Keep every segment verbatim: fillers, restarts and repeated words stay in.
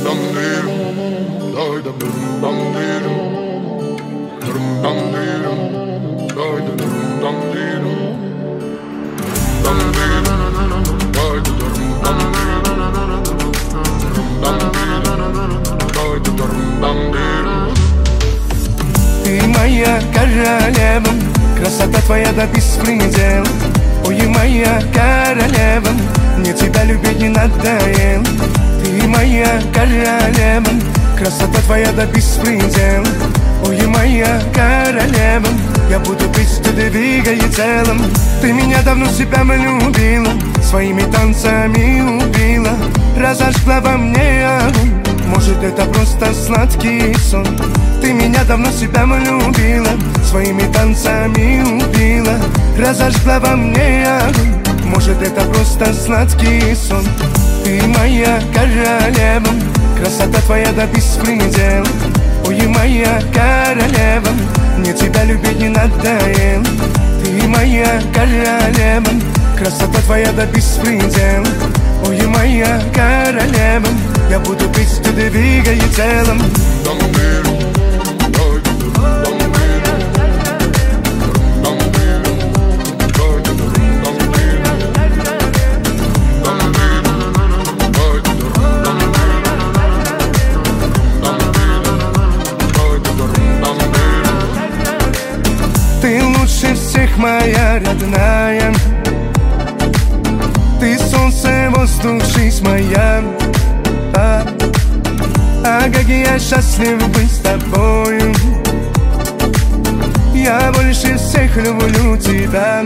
Ты моя королева, красота твоя до беспредела. Ой, моя королева, мне тебя любить не надоело. Ты моя королева, красота твоя до беспредела. Ой, моя королева, я буду быть ты двигай целым. Ты меня давно себя влюбила, своими танцами убила, разожгла во мне огонь. Может, это просто сладкий сон. Ты меня давно себя влюбила, своими танцами убила, разожгла во мне огонь. Может, это просто сладкий сон. Ты моя королева, красота твоя до беспредела. Ой, моя королева, мне тебя любить не надоело. Ты моя королева, красота твоя до беспредела. Ой, моя королева, я буду быть ты двигай целым. Ты лучше всех, моя родная. Ты солнце, воздух, жизнь моя. А, а как я счастлив быть с тобою. Я больше всех люблю тебя.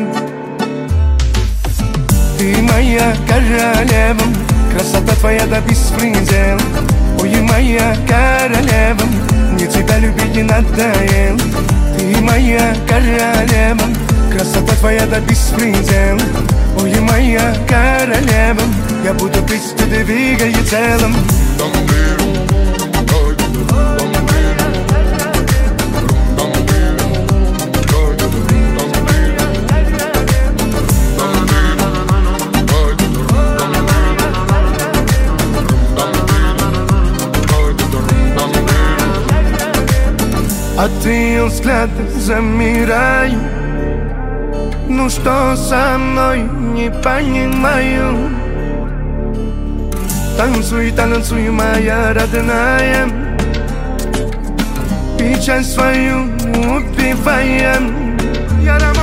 Ты моя королева, красота твоя до беспредела. Ой, моя королева, мне тебя любить не надоело. Ты моя королева, красота твоя до беспредела. Ой, моя королева, я буду быть ты двигай целым. От ее взгляда замираю. Ну что со мной, не понимаю. Танцуй, танцуй, моя родная. Печаль свою убиваем.